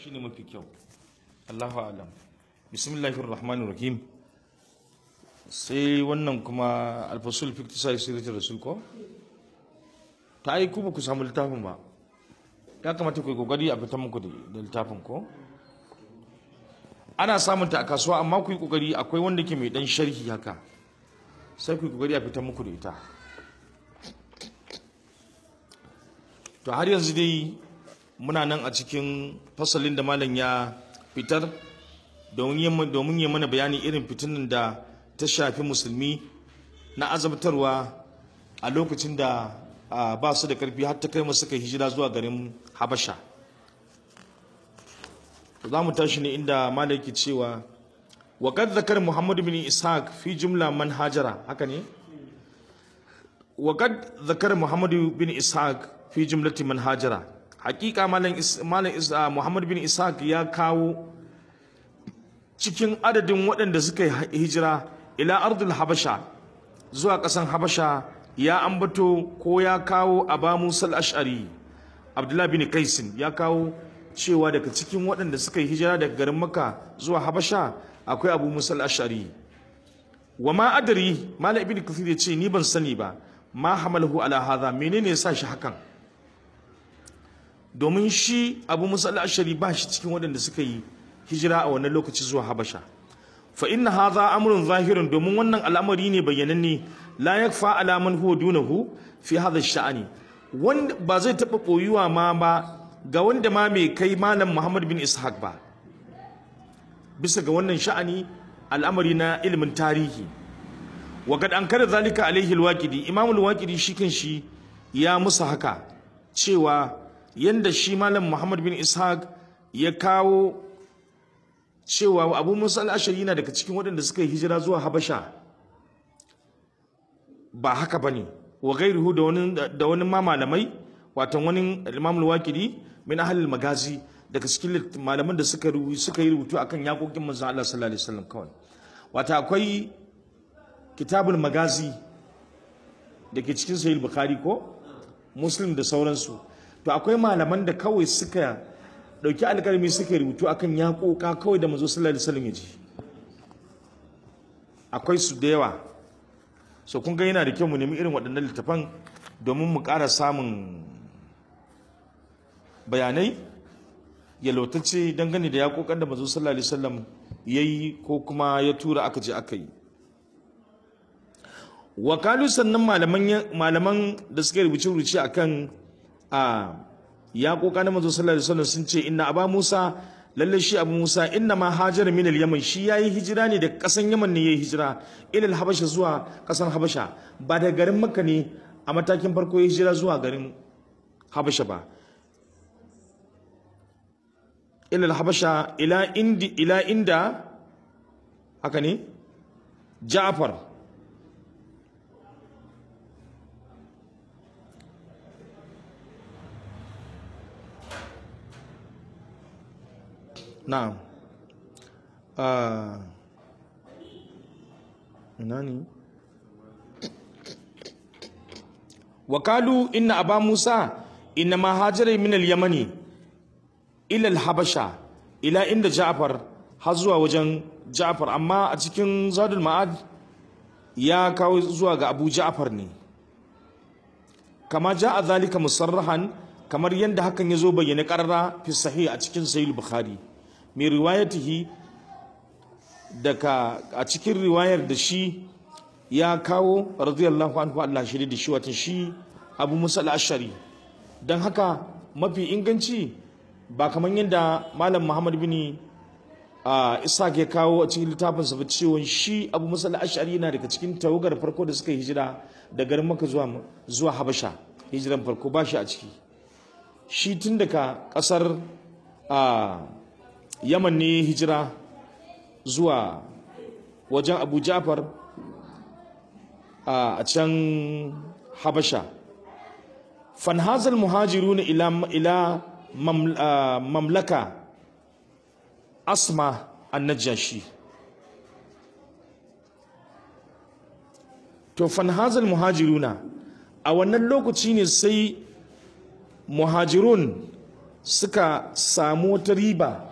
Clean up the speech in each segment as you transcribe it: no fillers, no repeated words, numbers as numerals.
shine mafi kyau. Allahu a'lam. Bismillahir rahmanir rahim. Sai wannan kuma al-fasul fi iktisai siratul rasul ko ta yi ku ba ku samu littafin ba, ya kamata ku yi kokari a fitan muku da littafin ko ana samun ta a kasuwa, amma ku yi kokari akwai wanda ke mai dan sharhi haka, sai ku yi kokari a fitan muku da ita. To har yanzu dai muna nan a cikin fasalin da malam ya fitar domin yi mana bayani irin fitinin da ta shafi musulmi na azabtarwa a lokacin da ba su da karfi har ta kai masu suka hijira zuwa garin Habasha. Za mu tashi ne inda malam yake cewa wa qad zakar Muhammad bin Ishaq fi jumla man hajara, haka ne? Wa qad zakar Muhammad bin Ishaq fi jumlati man hajara. Hakika malam Muhammad bin Ishaq ya kawo cikin adadin waɗanda suka yi hijira ila ardul Habasha zuwa ƙasan Habasha, ya ambato ko ya kawo Aba Musa al-Ash'ari Abdullah bin Qais, ya kawo cewa daga cikin waɗanda suka yi hijira daga garin Makka zuwa Habasha akwai Abu Musa al-Ash'ari. Wa ma adri, malam ibn Kathir ya ce ni ban sani ba, ma hamalahu ala hadha, menene ya sa shi hakan? Domin shi Abu Musa al-Ash'ari ba shi cikin waɗanda suka yi hijira a wannan lokaci zuwa Habasha. Fa inna hadha amrun zahirun, domin wannan al'amari ne bayyananne, la yakfa ala man huwa dunahu fi hadha ash-sha'ni, wanda ba zai taba boyuwa ma ba ga wanda ma mai kai malam Muhammad bin Ishaq ba, bisa ga wannan sha'ani al'amari na ilimin tarihi. Wa kad ankara zalika alaihi al-Waqidi, Imam al-Waqidi shi kan shi ya musa haka, cewa yanda shi malam Muhammad bin Ishaq ya kawo cewa Abu Musa al-Ash'ari yana daga cikin waɗanda suka yi hijira zuwa Habasha, ba haka bane. Wa ghayruhu da wani ma malamai, wato wani Imam al-Waqidi min ahli al-Magazi, daga cikin malaman da suka yi rubutu akan yakokin manzon Allah sallallahu alaihi wasallam kawai. Wato akwai kitabul Magazi da ke cikin Sahih Bukhari ko Muslim da sauransu. To akwai malaman da kawai suka dauki alƙalmi suka rubutu akan yaƙoƙa kawai da manzo sallallahu alaihi wasallam ya ji. Akwai su da yawa. So kun ga yana da kyau mu nemi irin waɗannan littafan domin mu ƙara samun bayanai yalwatacce dangane da yaƙoƙan da manzo sallallahu alaihi wasallam yayi ko kuma ya tura aka je aka yi. Wakalu sannan malaman da suka rubuce akan ya koka na manzo sallallahu alaihi wasallam sun ce inna Aba Musa, lalle shi Abu Musa, inna ma hajara min al-Yaman, shi yayi hijira ne da kasan Yaman ne yayi hijira ila al-Habasha zuwa kasan Habasha, ba da garin Makka ne a matakin farko yayi hijira zuwa garin Habasha ba. Ila al-Habasha ila inda haka ne Ja'far, na'am, nani wakalu inna Aba Musa inna ma hajara min al-Yamani ila al-Habasha ila inda Ja'far, har zuwa wajen Ja'far, amma a cikin Zadul Ma'ad ya kawo zuwa ga Abu Ja'far ne, kama ja'a zalika musarrahan, kamar yanda hakan yazo bayyana qarara fi sahih a cikin Sahih Bukhari. Mai riwayatihi daga a cikin riwayar da shi ya kawo radiyallahu anhu, Allah shi da shi, wata shi Abu Musa al-Ash'ari. Dan haka mafi inganci ba kamar yadda malam Muhammad bin Ishaq ya kawo a cikin littafin sa cewa shi Abu Musa al-Ash'ari yana daga cikin tawagar farko da suka hijira da garin Makka zuwa Habasha, hijiran farko ba shi a ciki. Shi tun daga kasar Yaman ne hijira zuwa wajen Abu Ja'far a can Habasha. Fanhazal muhajirun ila mamlaka Asma an-Najashi. To fanhazal muhajiruna, a wannan lokaci ne sai muhajirun suka samu wata riba,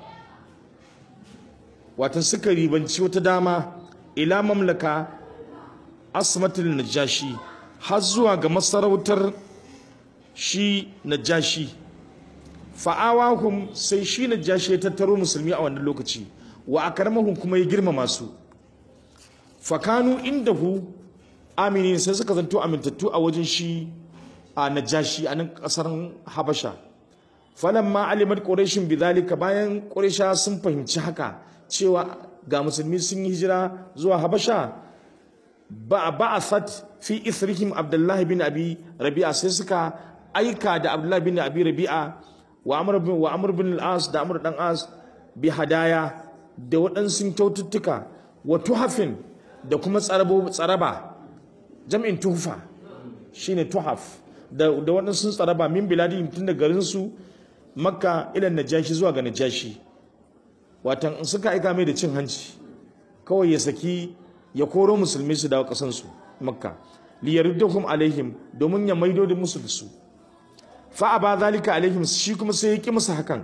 watan suka ribanci wata dama ila mamlaka asmatul najashi, har zuwa ga masarautar shi najashi. Fa'awahum, sai shi najashi ya tattaro musulmi a wannan lokaci, wa akramahum, kuma ya girmama su. Fakanu indahu aminin, sai suka zanto amintattu a wajen shi a najashi a nan kasar habasha. Falamma alimat quraishin bidhalika, bayan quraisha sun fahimci haka cewa ga musulmi sun yi hijira zuwa habasha, ba'athat fi ithrihim abdullahi bin abi rabi'a, sai suka aika da abdullahi bin abi rabi'a wa amr bin al-as, da amr dan as, bi hadaya, da waɗansu kyaututtuka, wa tuhafin, da kuma tsaraba, jam'in tuhfa shine tuhaf, da waɗansu tsaraba, min biladihim, tun da garin su makka ila najashi, zuwa ga najashi. Watan suka aika mai da cin hanci, kawai ya saki ya koro musulmi su dawo kasansu makka, li yaruddahum alaihim, domin ya maido da musu da su. Fa aba zalika alaihim, shi kuma sai ya ki musu hakan.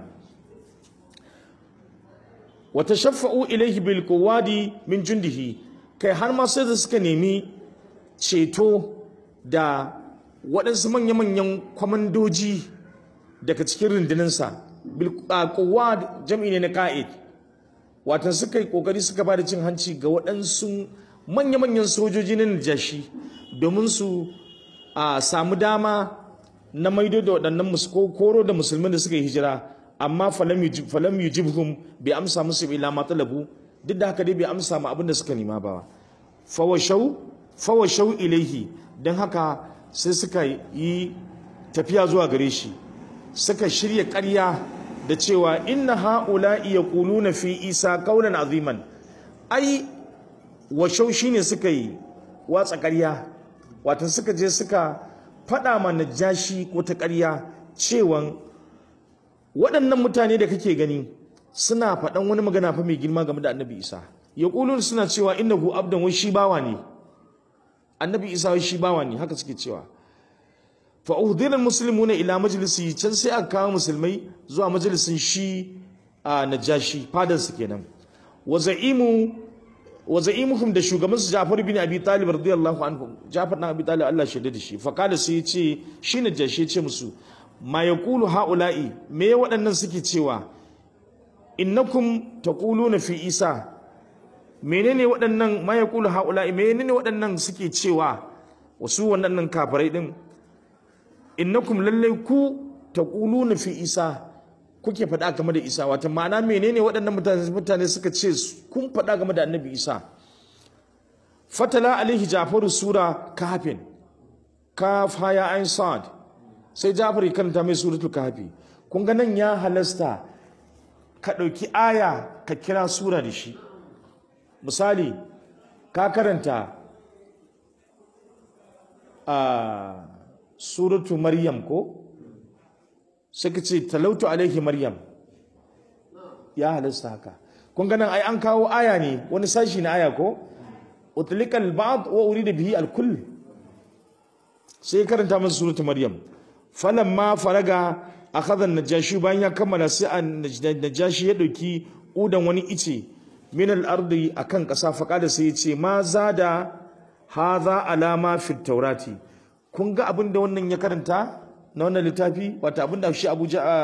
Wa tashaffa'u ilaihi bil quwadi min jundihi, kai har ma sai da suka nemi ceto da waɗansu manya-manyan kwamandoji daga cikin rundunansa. Bil quwad jam'i ne na qa'id, watan suka yi kokari suka ba da cin hanci ga waɗansu manya-manyan sojoji na najashi, domin su samu dama na maido da waɗannan koro da musulmin da suka yi hijira. Amma falam yujibhum, bai amsa musu ila ma talabu, duk da haka dai bai amsa ma abin da suka nema ba. Fawashau ilaihi, don haka sai suka yi tafiya zuwa gare shi, suka shirya ƙarya da cewa inna ha'ula'i yaquluna fi isa qawlan aziman. Ai washau shine suka yi watsa ƙarya, wato suka je suka faɗa ma najashi ko ta ƙarya cewan waɗannan mutane da kake gani suna faɗan wani magana fa mai girma game da annabi isa. Yaqulun, suna cewa innahu abdan, wai shi bawa ne, annabi isa wai shi bawa ne, haka suke cewa. Fa uhdira almuslimuna ila majlisi, can sai aka kawo musulmai zuwa majalisin shi a najashi, fadan su kenan. Wa za'imuhum, da shugaban su Ja'far bin Abi Talib radiyallahu anhu, Ja'far bin Abi Talib Allah shaida da shi. Fa kada sai yace shi najashi yace musu, ma yaqulu haula'i, me waɗannan suke cewa? Innakum taquluna fi Isa, menene waɗannan? Ma yaqulu haula'i, menene waɗannan suke cewa? Wasu waɗannan kafirai din, innakum lallai ku taquluna fi Isa, kuke faɗa game da Isa. Wata ma'ana menene waɗannan mutane suka ce kun faɗa game da annabi Isa? Fatala alaihi Ja'faru sura kahfin, kaf haya ain sad, sai Ja'far ya karanta mai suratul kahfi. Kun ga nan ya halasta ka ɗauki aya ka kira sura da shi. Misali, ka karanta suratu Maryam ko? Sai ka ce talautu alaihi Maryam, ya halasta haka. Kun ganin ai an kawo aya ne, wani sashi na aya ko? Utlikal ba'd wa urida bihi al-kull. Sai karanta masa suratu Maryam. Falamma faraga akhadha an-najashi, bayan ya kammala sai an-najashi ya dauki udan wani ice min al-ardi akan kasa, faqada sai ya ce ma zada hadha alama fi at-taurati. Kun ga abin da wannan ya karanta na wannan littafi, wata abin da shi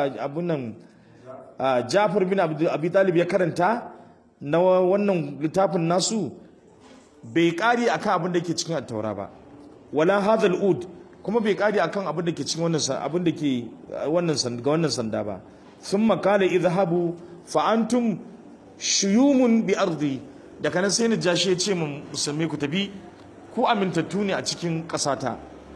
Ja'far bin Abi Talib ya karanta na wannan littafin nasu, bai kari akan abin da ke cikin at-taura ba, wala hadal ud, kuma bai kari akan abin da ke cikin wannan sanda ba. Thumma qala idhahabu fa antum shuyumun bi ardi, da kana sai Najashi ya ce mun musulmi ku tafi, ku amintattu ne a cikin ƙasata.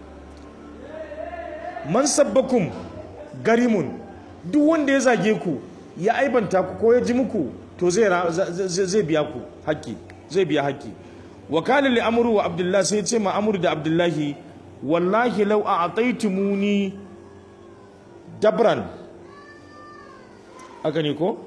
Man sabbakum garimun, duk wanda ya zage ku, ya aibanta ku ko ya ji muku, to zai biya ku haƙƙi, zai biya haƙƙi. Wa kana li amru wa Abdullah, sai ya ce ma Amru da Abdullahi, wallahi law a'taytumuni dabran, haka ne ko?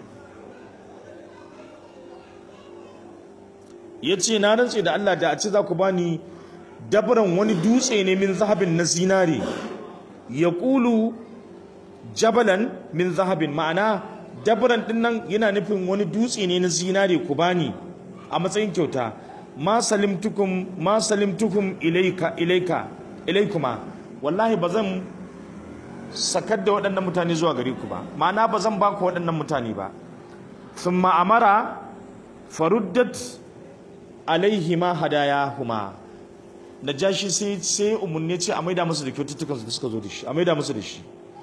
Yace na rantse da Allah, da a ce za ku bani dabran wani dutse ne min zahabin na zinare, ya ƙulu jabalan min zahabin ma'ana dabran din nan yana nufin wani dutse ne na zinare ku bani a matsayin kyauta ma salimtukum ilaikuma wallahi bazan sakar da waɗannan mutane zuwa gare ku ba ma'ana bazan ba ku waɗannan mutane ba thumma amara faruddat alaihima hadayahuma najashi sai umunne ce a maida musu da kyaututtukan su suka zo da shi a maida musu da shi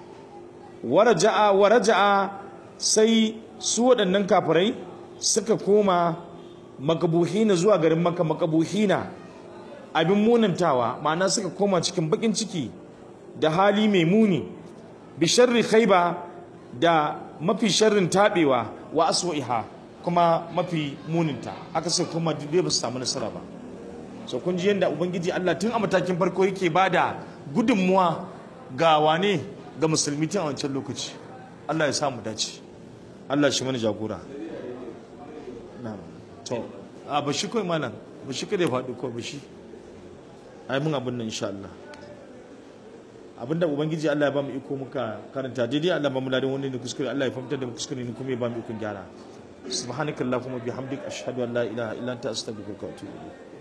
waraja'a sai su waɗannan kafirai suka koma makabuhina zuwa garin maka makabuhina abin munantawa ma'ana suka koma cikin bakin ciki da hali mai muni bi sharri khayba da mafi sharrin tabewa wa aswa'iha kuma mafi muninta aka sai kuma dai ba su samu nasara ba so kun ji yanda ubangiji Allah tun a matakin farko yake bada gudunmuwa ga wane ga musulmi tun a wancan lokaci Allah ya samu dace Allah shi mana jagora na'am to a bashi kai malam bashi kada ya faɗi ko bashi ai mun abin nan insha Allah abinda ubangiji Allah ya ba mu iko muka karanta daidai Allah ba mu ladan wani ne kuskure Allah ya fahimtar da mu kuskure ne kuma ya ba mu iko gyara subhanakallahumma bihamdika ashhadu an la ilaha illa anta astaghfiruka wa atubu ilayk